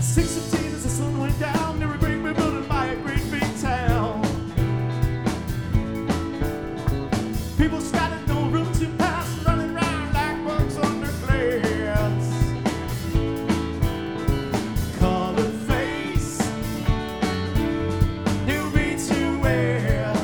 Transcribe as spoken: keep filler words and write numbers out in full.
six fifteen as the sun went down, near a great big building by a great big town. People